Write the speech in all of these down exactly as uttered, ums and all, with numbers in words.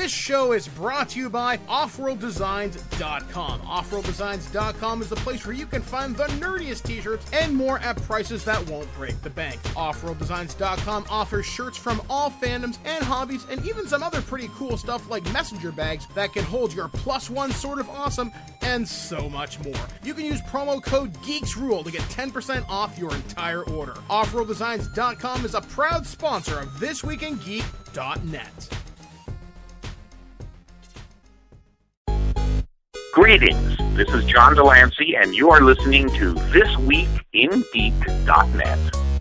This show is brought to you by off world designs dot com. off world designs dot com is the place where you can find the nerdiest t-shirts and more at prices that won't break the bank. off world designs dot com offers shirts from all fandoms and hobbies, and even some other pretty cool stuff like messenger bags that can hold your plus one sort of awesome, and so much more. You can use promo code GEEKSRULE to get ten percent off your entire order. off world designs dot com is a proud sponsor of This Week in Geek dot net. Greetings, this is John Delancey, and you are listening to This Week in Geek dot net.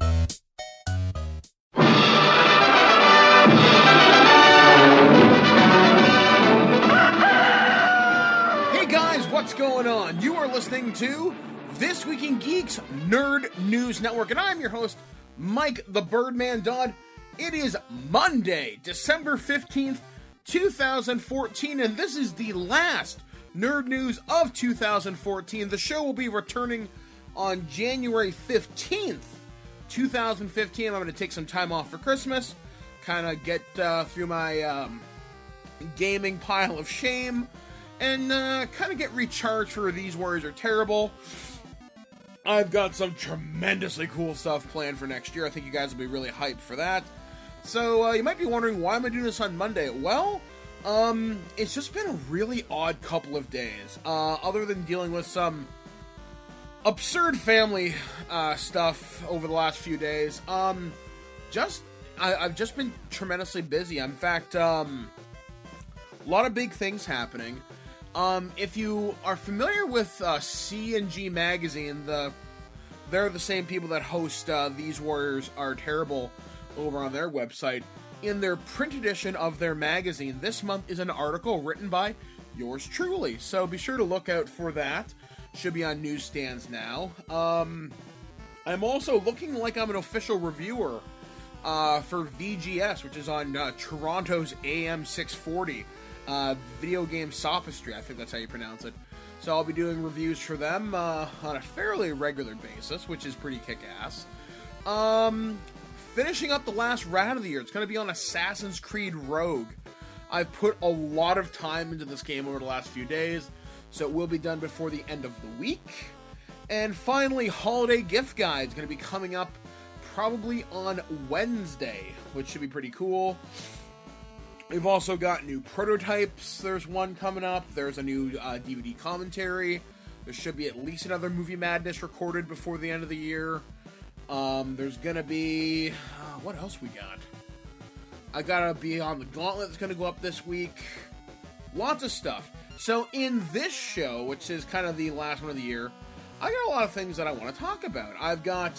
Hey guys, what's going on? You are listening to This Week in Geeks Nerd News Network, and I'm your host, Mike the Birdman Dodd. It is Monday, December fifteenth, two thousand fourteen, and this is the last Nerd News of two thousand fourteen. The show will be returning on January fifteenth, two thousand fifteen. I'm going to take some time off for Christmas, kind of get uh, through my um, gaming pile of shame, and uh, kind of get recharged for These Warriors Are Terrible. I've got some tremendously cool stuff planned for next year. I think you guys will be really hyped for that. So, uh, you might be wondering, why am I doing this on Monday? Well, um, it's just been a really odd couple of days. Uh, other than dealing with some absurd family, uh, stuff over the last few days. Um, just, I, I've just been tremendously busy. In fact, um, a lot of big things happening. Um, if you are familiar with, uh, C and G Magazine, the, they're the same people that host, uh, These Warriors Are Terrible over on their website. In their print edition of their magazine, this month is an article written by yours truly. So be sure to look out for that. Should be on newsstands now. Um, I'm also looking like I'm an official reviewer, uh, for V G S, which is on, uh, Toronto's A M six forty. Uh, Video Game Sophistry, I think that's how you pronounce it. So I'll be doing reviews for them uh, on a fairly regular basis, which is pretty kick-ass. Um, finishing up the last round of the year, it's going to be on Assassin's Creed Rogue. I've put a lot of time into this game over the last few days, so it will be done before the end of the week. And finally, Holiday Gift Guide is going to be coming up probably on Wednesday, which should be pretty cool. We've also got new prototypes. There's one coming up. There's a new uh, D V D commentary. There should be at least another Movie Madness recorded before the end of the year. Um, there's going to be... Uh, what else we got? I gotta be on the Gauntlet that's going to go up this week. Lots of stuff. So in this show, which is kind of the last one of the year, I got a lot of things that I want to talk about. I've got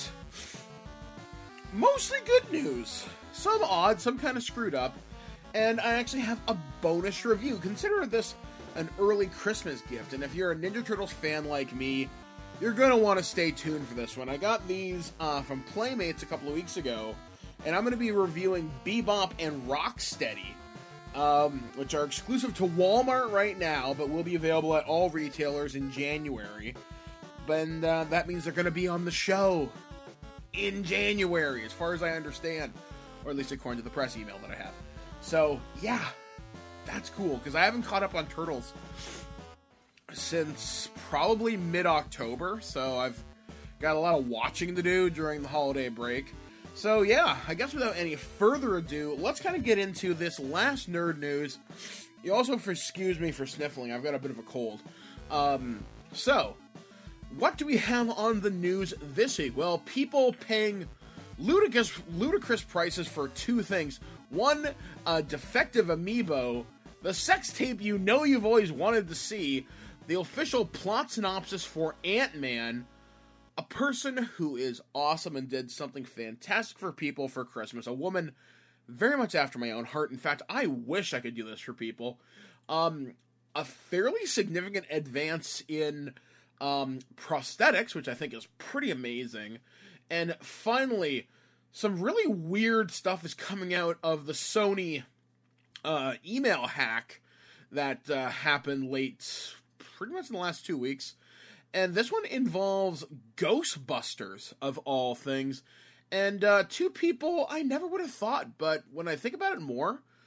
mostly good news. Some odd, some kind of screwed up. And I actually have a bonus review. Consider this an early Christmas gift. And if you're a Ninja Turtles fan like me, you're going to want to stay tuned for this one. I got these uh, from Playmates a couple of weeks ago. And I'm going to be reviewing Bebop and Rocksteady, um, which are exclusive to Walmart right now, but will be available at all retailers in January. And uh, that means they're going to be on the show in January, as far as I understand. Or at least according to the press email that I have. So, yeah, that's cool, because I haven't caught up on Turtles since probably mid-October, so I've got a lot of watching to do during the holiday break. So, yeah, I guess without any further ado, let's kind of get into this last nerd news. You also excuse me for sniffling, I've got a bit of a cold. Um, so, what do we have on the news this week? Well, people paying ludicrous, ludicrous prices for two things. One, a defective amiibo, the sex tape you know you've always wanted to see, the official plot synopsis for Ant-Man, a person who is awesome and did something fantastic for people for Christmas, a woman very much after my own heart. In fact, I wish I could do this for people. Um, a fairly significant advance in um, prosthetics, which I think is pretty amazing. And finally, some really weird stuff is coming out of the Sony uh, email hack that uh, happened late, pretty much in the last two weeks. And this one involves Ghostbusters, of all things. And uh, two people I never would have thought, but when I think about it more,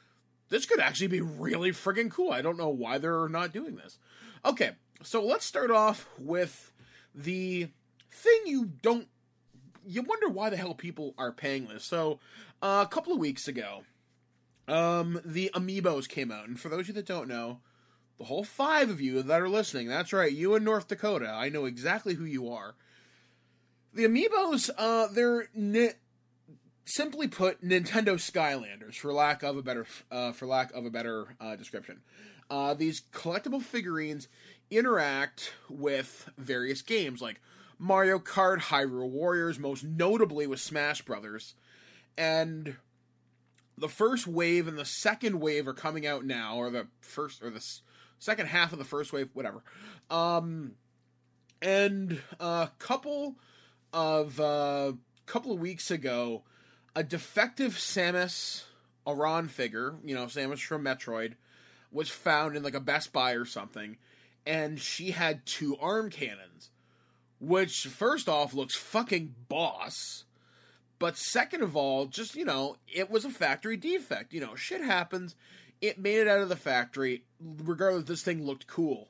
this could actually be really friggin' cool. I don't know why they're not doing this. Okay, so let's start off with the thing you don't, you wonder why the hell people are paying this. So, uh, a couple of weeks ago, um, the Amiibos came out, and for those of you that don't know, the whole five of you that are listening, that's right, you in North Dakota, I know exactly who you are. The Amiibos, uh, they're, ni- simply put, Nintendo Skylanders, for lack of a better, uh, for lack of a better, uh, description. Uh, these collectible figurines interact with various games, like Mario Kart, Hyrule Warriors, most notably with Smash Brothers, and the first wave and the second wave are coming out now, or the first, or the second half of the first wave, whatever. Um, and a couple of, uh, couple of weeks ago, a defective Samus Aran figure, you know, Samus from Metroid, was found in like a Best Buy or something, and she had two arm cannons, which, first off, looks fucking boss. But second of all, just, you know, it was a factory defect. You know, shit happens. It made it out of the factory. Regardless, this thing looked cool.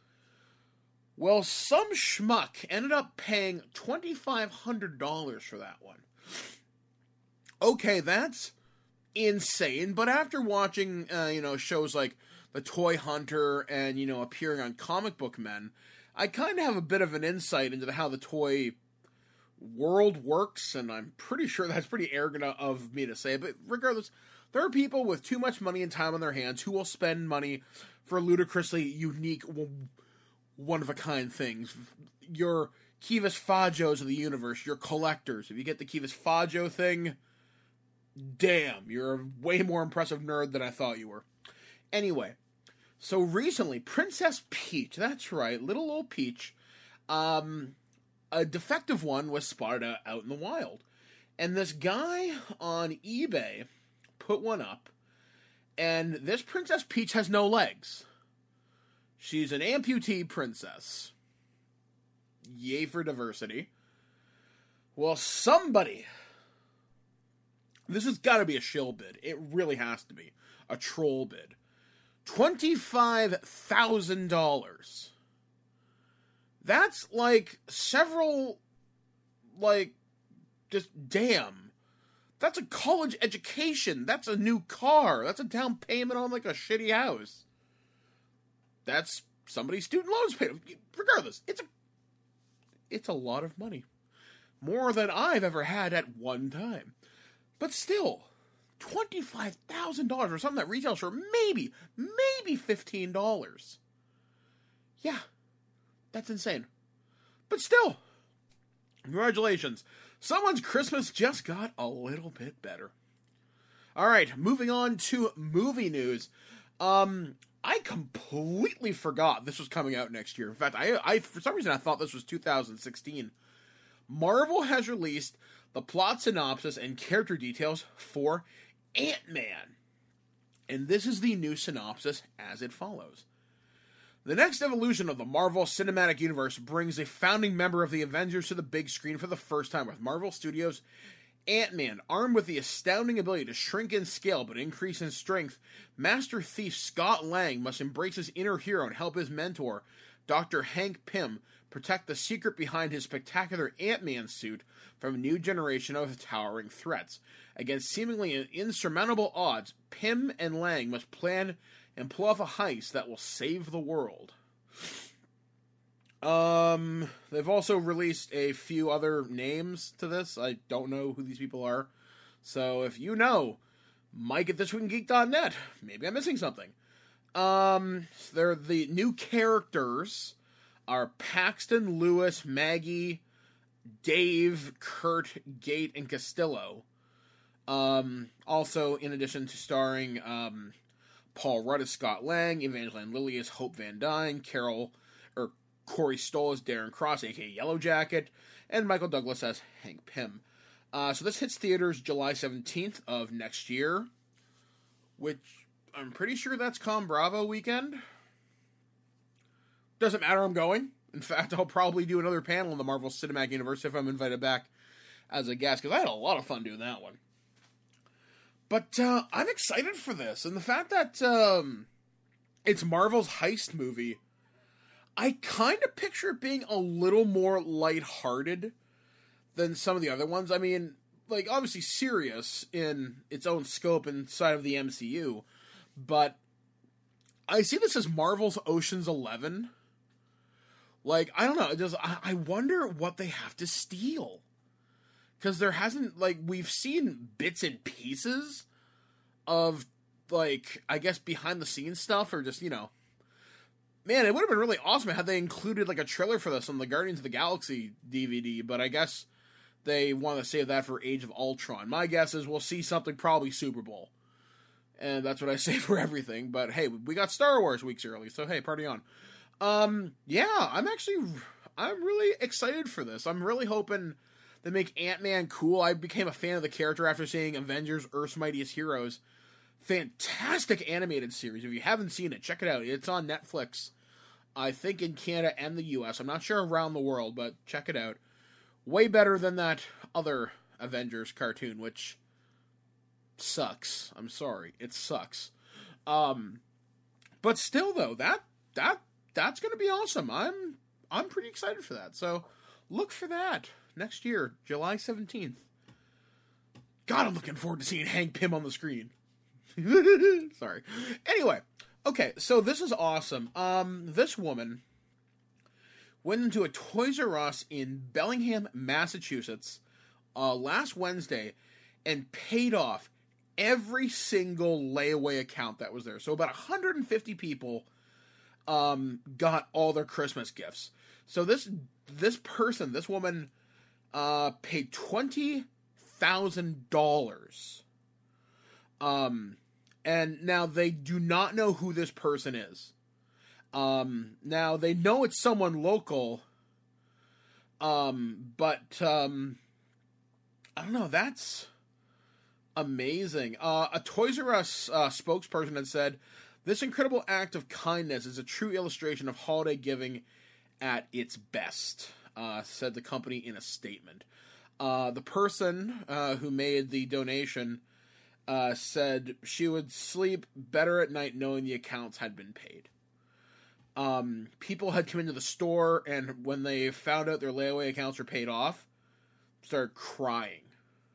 Well, some schmuck ended up paying twenty-five hundred dollars for that one. Okay, that's insane. But after watching, uh, you know, shows like The Toy Hunter and, you know, appearing on Comic Book Men, I kind of have a bit of an insight into how the toy world works, and I'm pretty sure that's pretty arrogant of me to say, but regardless, there are people with too much money and time on their hands who will spend money for ludicrously unique, one-of-a-kind things. Your Kivas Fajos of the universe, your collectors. If you get the Kivas Fajo thing, damn, you're a way more impressive nerd than I thought you were. Anyway, so recently, Princess Peach, that's right, little old Peach, um... a defective one was spotted out in the wild. And this guy on eBay put one up, and this Princess Peach has no legs. She's an amputee princess. Yay for diversity. Well, somebody... This has got to be a shill bid. It really has to be. A troll bid. twenty-five thousand dollars. That's like several, like, just damn. That's a college education. That's a new car. That's a down payment on like a shitty house. That's somebody's student loans paid. Regardless, it's a, it's a lot of money. More than I've ever had at one time. But still, twenty-five thousand dollars for something that retails for maybe, maybe fifteen dollars. Yeah. That's insane. But still, congratulations. Someone's Christmas just got a little bit better. Alright, moving on to movie news. Um, I completely forgot this was coming out next year. In fact, I, I for some reason I thought this was two thousand sixteen. Marvel has released the plot synopsis and character details for Ant-Man. And this is the new synopsis as it follows. The next evolution of the Marvel Cinematic Universe brings a founding member of the Avengers to the big screen for the first time with Marvel Studios' Ant-Man. Armed with the astounding ability to shrink in scale but increase in strength, Master Thief Scott Lang must embrace his inner hero and help his mentor, Doctor Hank Pym, protect the secret behind his spectacular Ant-Man suit from a new generation of towering threats. Against seemingly insurmountable odds, Pym and Lang must plan and pull off a heist that will save the world. Um, they've also released a few other names to this. I don't know who these people are. So if you know, Mike at this week in geek dot net. Maybe I'm missing something. Um, they're the new characters are Paxton, Lewis, Maggie, Dave, Kurt, Gate, and Castillo. Um, also, in addition to starring, um, Paul Rudd as Scott Lang, Evangeline Lilly as Hope Van Dyne, Carol, or Corey Stoll as Darren Cross, aka Yellow Jacket, and Michael Douglas as Hank Pym. Uh, so this hits theaters July seventeenth of next year, which I'm pretty sure that's Com Bravo weekend. Doesn't matter, I'm going. In fact, I'll probably do another panel in the Marvel Cinematic Universe if I'm invited back as a guest, because I had a lot of fun doing that one. But uh, I'm excited for this, and the fact that um, it's Marvel's heist movie, I kind of picture it being a little more lighthearted than some of the other ones. I mean, like, obviously serious in its own scope inside of the M C U, but I see this as Marvel's Ocean's Eleven. Like, I don't know, it just, I, I wonder what they have to steal. Because there hasn't, like, we've seen bits and pieces of, like, I guess behind-the-scenes stuff, or just, you know. Man, it would have been really awesome had they included, like, a trailer for this on the Guardians of the Galaxy D V D, but I guess they want to save that for Age of Ultron. My guess is we'll see something probably Super Bowl. And that's what I say for everything, but hey, we got Star Wars weeks early, so hey, party on. Um, yeah, I'm actually, I'm really excited for this. I'm really hoping they make Ant-Man cool. I became a fan of the character after seeing Avengers Earth's Mightiest Heroes. Fantastic animated series. If you haven't seen it, check it out. It's on Netflix. I think in Canada and the U S. I'm not sure around the world, but check it out. Way better than that other Avengers cartoon, which sucks. I'm sorry. It sucks. Um, but still though, that, that, that's gonna be awesome. I'm, I'm pretty excited for that. So look for that next year, July seventeenth. God, I'm looking forward to seeing Hank Pym on the screen. Sorry. Anyway, okay, so this is awesome. Um, this woman went into a Toys R Us in Bellingham, Massachusetts, uh, last Wednesday, and paid off every single layaway account that was there. So about one hundred fifty people um, got all their Christmas gifts. So this this person, this woman, uh, paid twenty thousand dollars. Um, and now they do not know who this person is. Um, now they know it's someone local. Um, but, um, I don't know, that's amazing. Uh, a Toys R Us, uh, spokesperson had said, "This incredible act of kindness is a true illustration of holiday giving at its best," uh, said the company in a statement. Uh, the person, uh, who made the donation, Uh, said she would sleep better at night knowing the accounts had been paid. Um, people had come into the store, and when they found out their layaway accounts were paid off, started crying.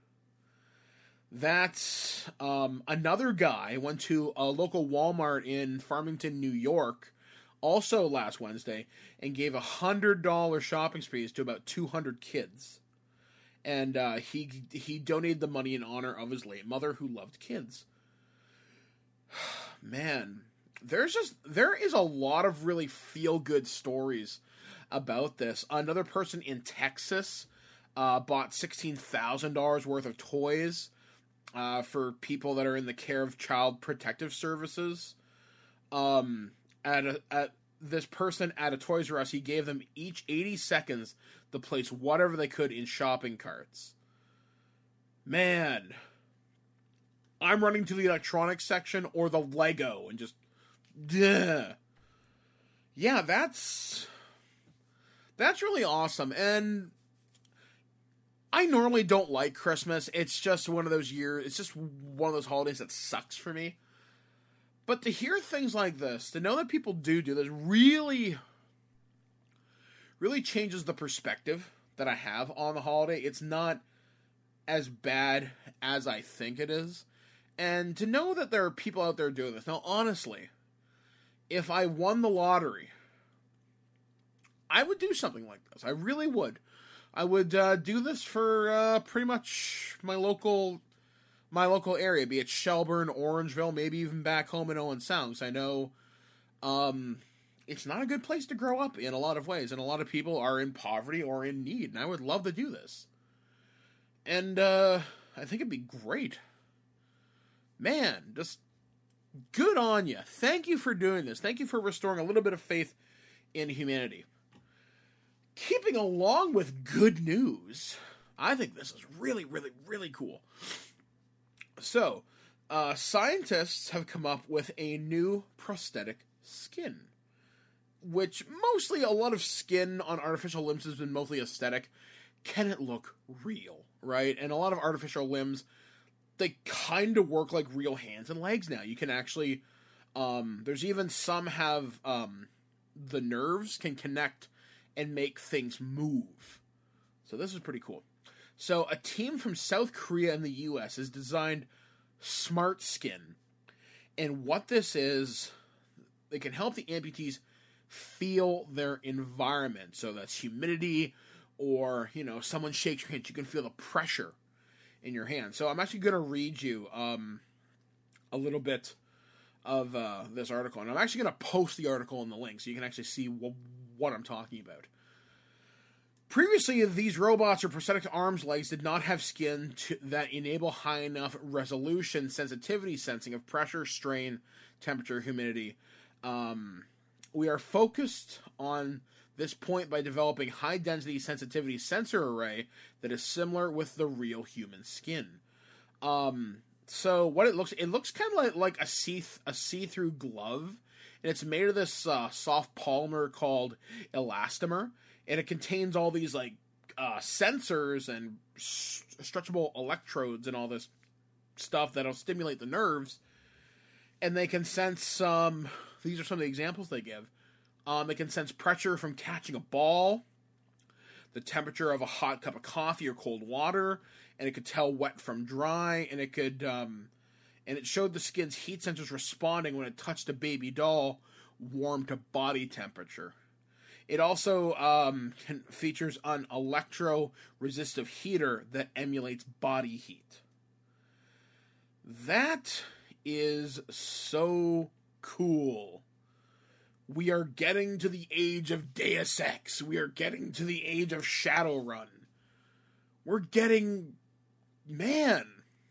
That's, um, another guy went to a local Walmart in Farmington, New York, also last Wednesday, and gave a one hundred dollars shopping sprees to about two hundred kids. And uh, he he donated the money in honor of his late mother, who loved kids. Man, there's just there is a lot of really feel good stories about this. Another person in Texas uh, bought sixteen thousand dollars worth of toys uh, for people that are in the care of Child Protective Services. Um, at a, at this person at a Toys R Us, he gave them each eighty seconds to place whatever they could in shopping carts. Man, I'm running to the electronics section or the Lego and just, duh. Yeah, that's, that's really awesome. And I normally don't like Christmas. It's just one of those years, it's just one of those holidays that sucks for me. But to hear things like this, to know that people do do this, really, really changes the perspective that I have on the holiday. It's not as bad as I think it is. And to know that there are people out there doing this. Now, honestly, if I won the lottery, I would do something like this. I really would. I would uh, do this for uh, pretty much my local... my local area, be it Shelburne, Orangeville, maybe even back home in Owen Sound, because I know um, it's not a good place to grow up in a lot of ways, and a lot of people are in poverty or in need, and I would love to do this. And uh, I think it'd be great. Man, just good on you. Thank you for doing this. Thank you for restoring a little bit of faith in humanity. Keeping along with good news, I think this is really, really, really cool. So, uh, scientists have come up with a new prosthetic skin, which mostly a lot of skin on artificial limbs has been mostly aesthetic. Can it look real, right? And a lot of artificial limbs they kind of work like real hands and legs now. You can actually, um, there's even some have, um, the nerves can connect and make things move. So this is pretty cool. So a team from South Korea and the U S has designed Smart Skin. And what this is, they can help the amputees feel their environment. So that's humidity, or, you know, someone shakes your hand, you can feel the pressure in your hand. So I'm actually going to read you um, a little bit of uh, this article. And I'm actually going to post the article in the link so you can actually see wh- what I'm talking about. Previously, these robots or prosthetic arms, legs did not have skin to, that enable high enough resolution sensitivity sensing of pressure, strain, temperature, humidity. Um, we are focused on this point by developing high-density sensitivity sensor array that is similar with the real human skin. Um, so what it looks, it looks kind of like, like a see a see-through glove, and it's made of this uh, soft polymer called elastomer. And it contains all these, like, uh, sensors and stretchable electrodes and all this stuff that'll stimulate the nerves. And they can sense, um, these are some of the examples they give. Um, they can sense pressure from catching a ball, the temperature of a hot cup of coffee or cold water, and it could tell wet from dry, and it could, um, and it showed the skin's heat sensors responding when it touched a baby doll, warm to body temperature. It also um, can, features an electro-resistive heater that emulates body heat. That is so cool. We are getting to the age of Deus Ex. We are getting to the age of Shadowrun. We're getting... Man...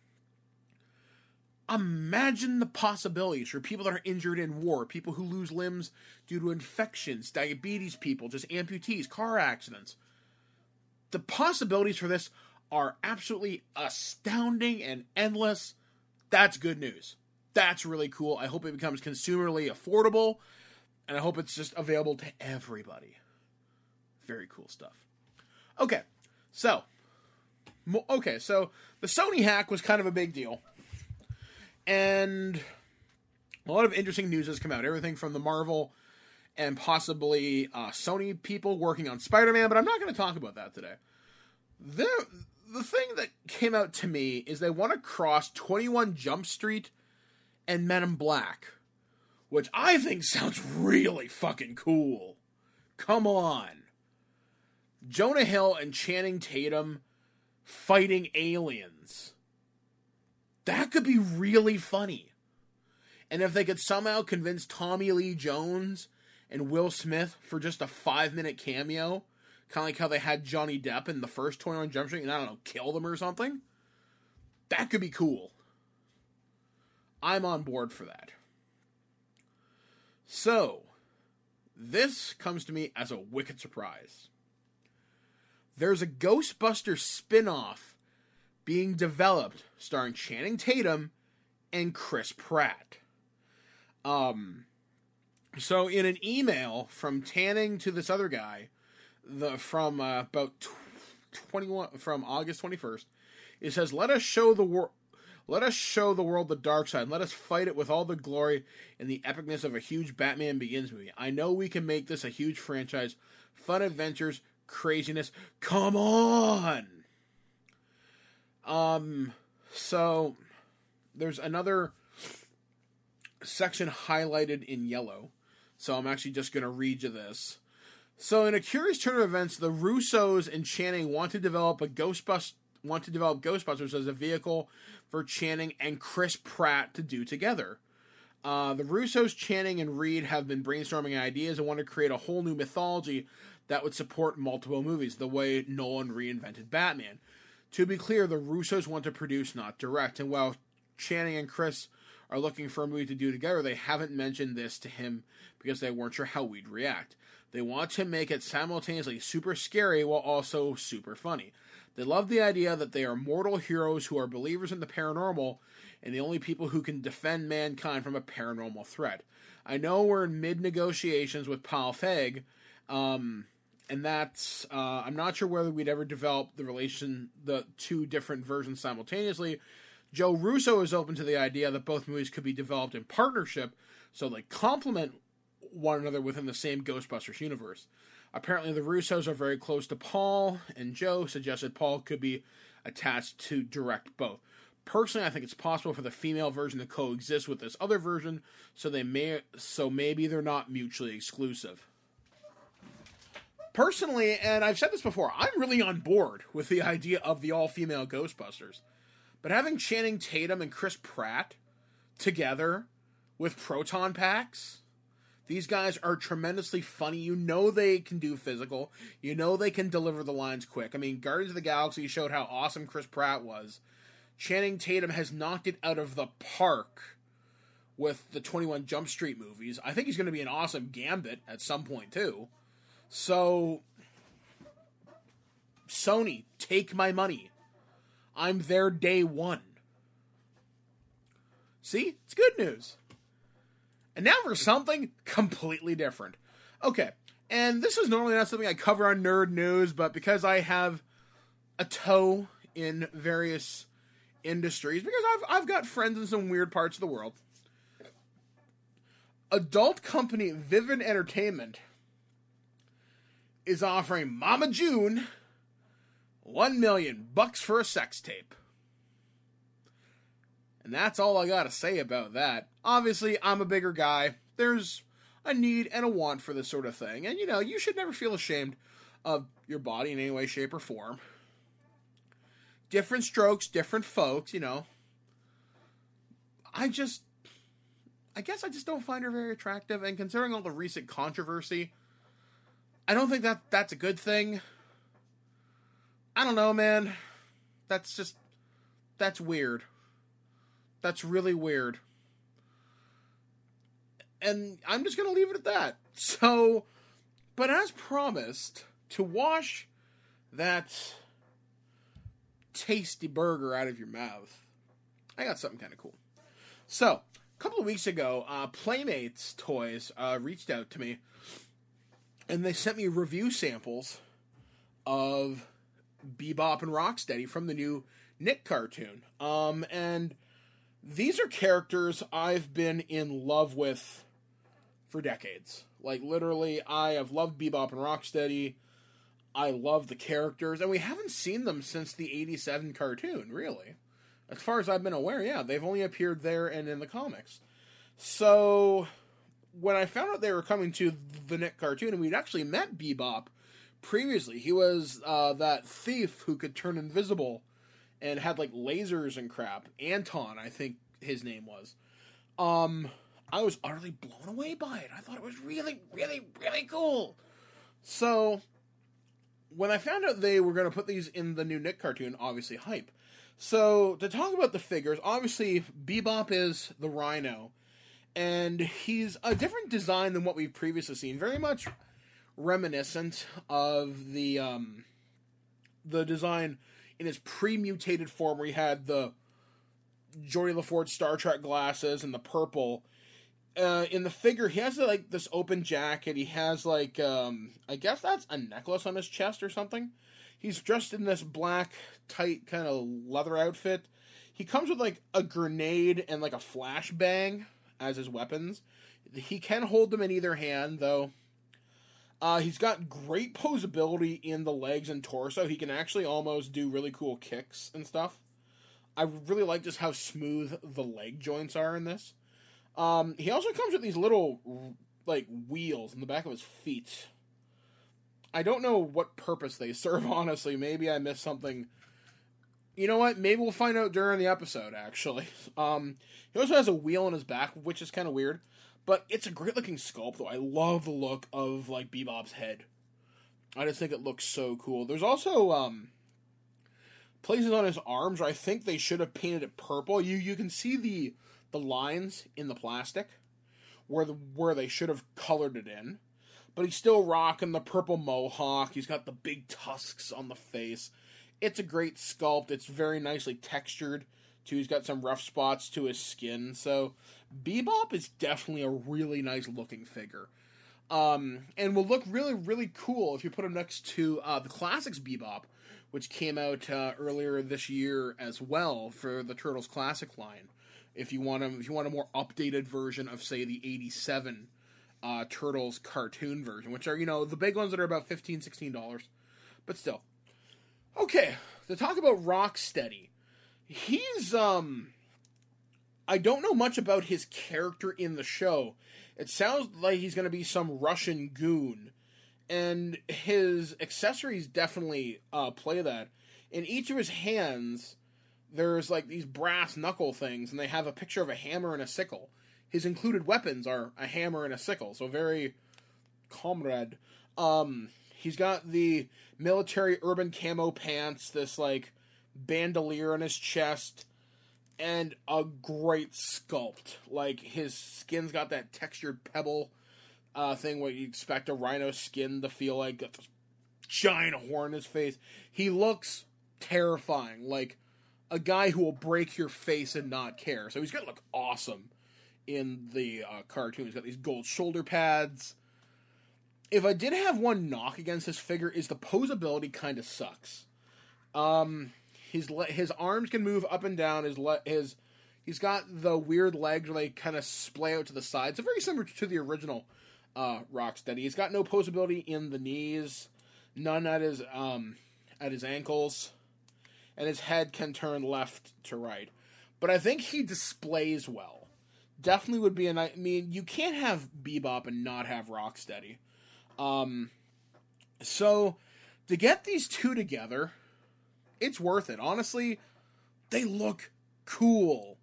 Imagine the possibilities for people that are injured in war, people who lose limbs due to infections, diabetes people, just amputees, car accidents. The possibilities for this are absolutely astounding and endless. That's good news. That's really cool. I hope it becomes consumerly affordable, and I hope it's just available to everybody. Very cool stuff. Okay, so, okay, so the Sony hack was kind of a big deal. And a lot of interesting news has come out. Everything from the Marvel and possibly uh, Sony people working on Spider-Man, but I'm not going to talk about that today. The, the thing that came out to me is they want to cross twenty-one Jump Street and Men in Black, which I think sounds really fucking cool. Come on. Jonah Hill and Channing Tatum fighting aliens. That could be really funny. And if they could somehow convince Tommy Lee Jones and Will Smith for just a five-minute cameo, kind of like how they had Johnny Depp in the first twenty-one Jump Street, and I don't know, kill them or something, that could be cool. I'm on board for that. So, this comes to me as a wicked surprise. There's a Ghostbusters spin-off being developed, starring Channing Tatum and Chris Pratt. Um, so in an email from Tanning to this other guy, the from uh, about twenty-one from August twenty-first, it says, "Let us show the world, let us show the world the dark side. Let us fight it with all the glory and the epicness of a huge Batman Begins movie. I know we can make this a huge franchise, fun adventures, craziness. Come on." Um, so there's another section highlighted in yellow. So I'm actually just going to read you this. So in a curious turn of events, the Russos and Channing want to develop a Ghostbusters, want to develop Ghostbusters as a vehicle for Channing and Chris Pratt to do together. Uh, the Russos, Channing, and Reed have been brainstorming ideas and want to create a whole new mythology that would support multiple movies, the way Nolan reinvented Batman. To be clear, the Russos want to produce, not direct, and while Channing and Chris are looking for a movie to do together, they haven't mentioned this to him because they weren't sure how we'd react. They want to make it simultaneously super scary while also super funny. They love the idea that they are mortal heroes who are believers in the paranormal and the only people who can defend mankind from a paranormal threat. I know we're in mid-negotiations with Paul Feig, um... And that's, uh, I'm not sure whether we'd ever develop the relation, the two different versions simultaneously. Joe Russo is open to the idea that both movies could be developed in partnership, so they complement one another within the same Ghostbusters universe. Apparently, the Russos are very close to Paul, and Joe suggested Paul could be attached to direct both. Personally, I think it's possible for the female version to coexist with this other version, so they may, so maybe they're not mutually exclusive. Personally, and I've said this before, I'm really on board with the idea of the all-female Ghostbusters. But having Channing Tatum and Chris Pratt together with proton packs, these guys are tremendously funny. You know they can do physical. You know they can deliver the lines quick. I mean, Guardians of the Galaxy showed how awesome Chris Pratt was. Channing Tatum has knocked it out of the park with the twenty-one Jump Street movies. I think he's going to be an awesome Gambit at some point, too. So, Sony, take my money. I'm there day one. See? It's good news. And now for something completely different. Okay, and this is normally not something I cover on Nerd News, but because I have a toe in various industries, because I've I've got friends in some weird parts of the world, adult company Vivid Entertainment is offering Mama June one million bucks for a sex tape. And that's all I gotta say about that. Obviously, I'm a bigger guy. There's a need and a want for this sort of thing. And, you know, you should never feel ashamed of your body in any way, shape, or form. Different strokes, different folks, you know. I just... I guess I just don't find her very attractive. And considering all the recent controversy, I don't think that that's a good thing. I don't know, man. That's just... That's weird. That's really weird. And I'm just going to leave it at that. So, but as promised, to wash that tasty burger out of your mouth, I got something kind of cool. So, a couple of weeks ago, uh, Playmates Toys uh, reached out to me, and they sent me review samples of Bebop and Rocksteady from the new Nick cartoon. Um, and these are characters I've been in love with for decades. Like, literally, I have loved Bebop and Rocksteady. I love the characters, and we haven't seen them since the eighty-seven cartoon, really. As far as I've been aware, yeah, they've only appeared there and in the comics. So, when I found out they were coming to the Nick cartoon, and we'd actually met Bebop previously, he was uh, that thief who could turn invisible and had, like, lasers and crap. Anton, I think his name was. Um... I was utterly blown away by it. I thought it was really, really, really cool. So, when I found out they were going to put these in the new Nick cartoon, obviously hype. So, to talk about the figures, obviously, Bebop is the Rhino. And he's a different design than what we've previously seen. Very much reminiscent of the, um, the design in his pre-mutated form, where he had the Geordie LaForge Star Trek glasses and the purple. Uh, in the figure, he has, like, this open jacket. He has, like, um, I guess that's a necklace on his chest or something. He's dressed in this black, tight, kind of leather outfit. He comes with, like, a grenade and, like, a flashbang as his weapons. He can hold them in either hand, though. Uh, he's got great posability in the legs and torso. He can actually almost do really cool kicks and stuff. I really like just how smooth the leg joints are in this. Um, he also comes with these little, like, wheels in the back of his feet. I don't know what purpose they serve, honestly. Maybe I missed something. You know what? Maybe we'll find out during the episode, actually. Um, he also has a wheel on his back, which is kind of weird. But it's a great-looking sculpt, though. I love the look of, like, Bebop's head. I just think it looks so cool. There's also, um, places on his arms where I think they should have painted it purple. You you can see the... the lines in the plastic where the where they should have colored it in, but he's still rocking the purple mohawk. He's got the big tusks on the face. It's a great sculpt. It's very nicely textured too. He's got some rough spots to his skin. So Bebop is definitely a really nice looking figure, um, and will look really really cool if you put him next to uh, the classics Bebop, which came out uh, earlier this year as well for the Turtles Classic line. If you want to, if you want a more updated version of, say, the eighty-seven uh, Turtles cartoon version, which are, you know, the big ones that are about fifteen dollars, sixteen dollars, but still. Okay, to talk about Rocksteady, he's, um, I don't know much about his character in the show. It sounds like he's going to be some Russian goon, and his accessories definitely uh, play that. In each of his hands, there's like these brass knuckle things, and they have a picture of a hammer and a sickle. His included weapons are a hammer and a sickle, so very comrade. Um... He's got the military urban camo pants, this, like, bandolier on his chest, and a great sculpt. Like, his skin's got that textured pebble uh, thing where you expect a rhino skin to feel like. Got this giant horn in his face. He looks terrifying. Like, a guy who will break your face and not care. So he's gonna look awesome in the uh, cartoon. He's got these gold shoulder pads. If I did have one knock against this figure, is the posability kind of sucks. Um, his le- his arms can move up and down. His le- his he's got the weird legs where they kind of splay out to the sides. So very similar to the original uh, Rocksteady. He's got no posability in the knees, none at his um at his ankles, and his head can turn left to right. But I think he displays well. Definitely would be a nice. I mean, you can't have Bebop and not have Rocksteady. Um, so, to get these two together, it's worth it. Honestly, they look cool.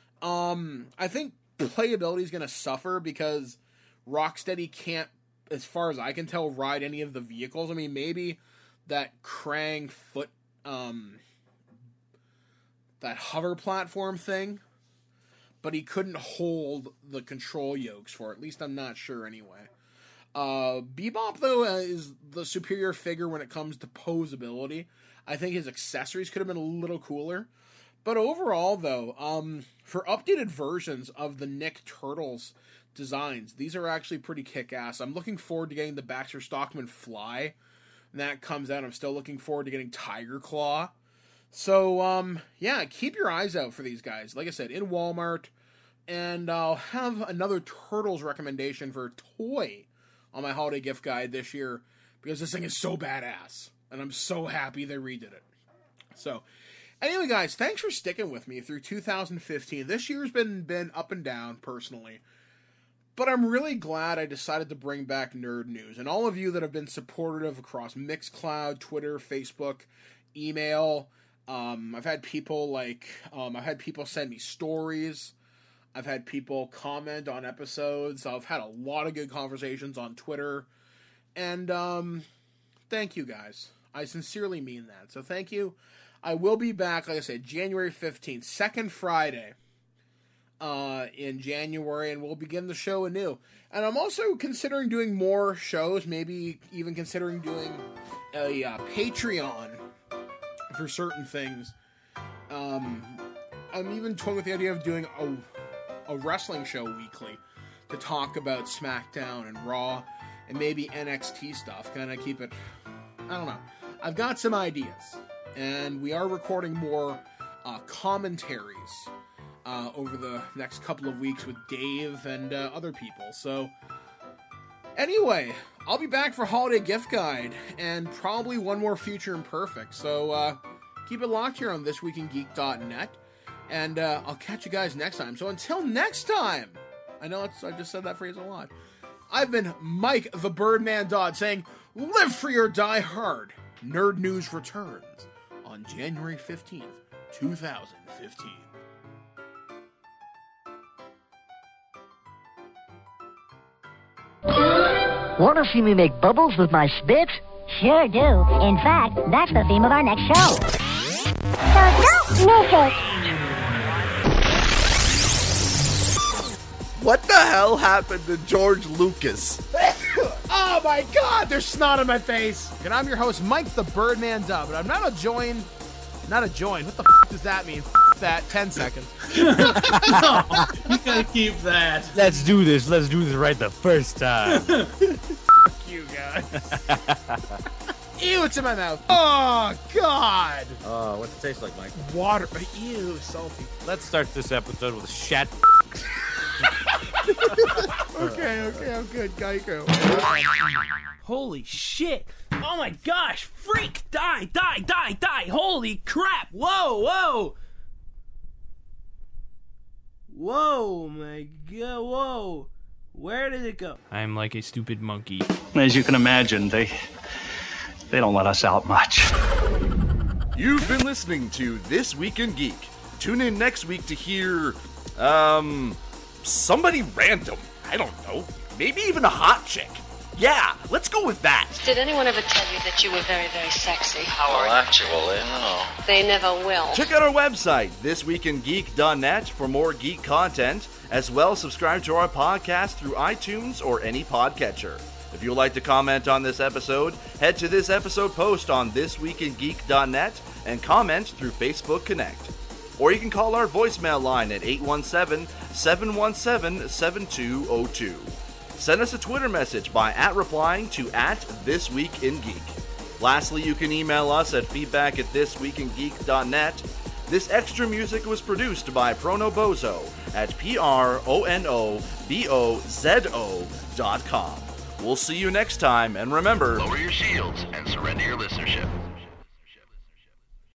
Um, I think playability is going to suffer because Rocksteady can't, as far as I can tell, ride any of the vehicles. I mean, maybe that Krang foot, um, that hover platform thing, but he couldn't hold the control yokes for it. At least I'm not sure anyway. Uh, Bebop, though, uh, is the superior figure when it comes to posability. I think his accessories could have been a little cooler. But overall, though, um, for updated versions of the Nick Turtles designs, these are actually pretty kick-ass. I'm looking forward to getting the Baxter Stockman Fly. When that comes out, I'm still looking forward to getting Tiger Claw. So, um, yeah, keep your eyes out for these guys. Like I said, in Walmart. And I'll have another Turtles recommendation for a toy on my holiday gift guide this year, because this thing is so badass, and I'm so happy they redid it. So, anyway, guys, thanks for sticking with me through two thousand fifteen. This year's been been up and down, personally, but I'm really glad I decided to bring back Nerd News, and all of you that have been supportive across Mixcloud, Twitter, Facebook, email. Um, I've had people like, um, I've had people send me stories. I've had people comment on episodes. I've had a lot of good conversations on Twitter. And, um, thank you guys. I sincerely mean that. So thank you. I will be back, like I said, January fifteenth, second Friday, uh, in January, and we'll begin the show anew. And I'm also considering doing more shows, maybe even considering doing a uh, Patreon for certain things. Um, I'm even toying with the idea of doing a a wrestling show weekly to talk about SmackDown and Raw and maybe N X T stuff. Kind of keep it, I don't know. I've got some ideas, and we are recording more uh, commentaries uh, over the next couple of weeks with Dave and uh, other people. So, anyway, I'll be back for Holiday Gift Guide and probably one more Future Imperfect. So, uh, keep it locked here on this week in geek dot net. And uh, I'll catch you guys next time. So until next time, I know it's, I just said that phrase a lot. I've been Mike the Birdman Dodd saying, live free or die hard. Nerd News returns on January fifteenth, two thousand fifteen. Want to see me make bubbles with my spit? Sure do. In fact, that's the theme of our next show. So don't miss it. What the hell happened to George Lucas? Oh my god, there's snot on my face. And I'm your host, Mike the Birdman Dub, but I'm not a join, not a join. What the f*** does that mean? F*** that, ten seconds. No, you gotta keep that. Let's do this, let's do this right the first time. F*** you guys. Ew, it's in my mouth. Oh, God. Oh, what's it taste like, Mike? Water. Ew, salty. Let's start this episode with a shat. Okay, okay, I'm good. Geico. Holy shit. Oh my gosh. Freak. Die, die, die, die. Holy crap. Whoa, whoa. Whoa, my God. Whoa. Where did it go? I'm like a stupid monkey. As you can imagine, they they don't let us out much. You've been listening to This Week in Geek. Tune in next week to hear, um, somebody random. I don't know. Maybe even a hot chick. Yeah, let's go with that. Did anyone ever tell you that you were very, very sexy? Well, actually, no. They never will. Check out our website, this week in geek dot net, for more geek content. As well, subscribe to our podcast through iTunes or any podcatcher. If you would like to comment on this episode, head to this episode post on this week in geek dot net and comment through Facebook Connect. Or you can call our voicemail line at eight one seven, seven one seven, seven two zero two. Send us a Twitter message by at replying to at This Week in Geek. Lastly, you can email us at feedback at this week in geek dot net. This extra music was produced by Prono Bozo at P R O N O B O Z O dot com. We'll see you next time, and remember... Lower your shields and surrender your listenership.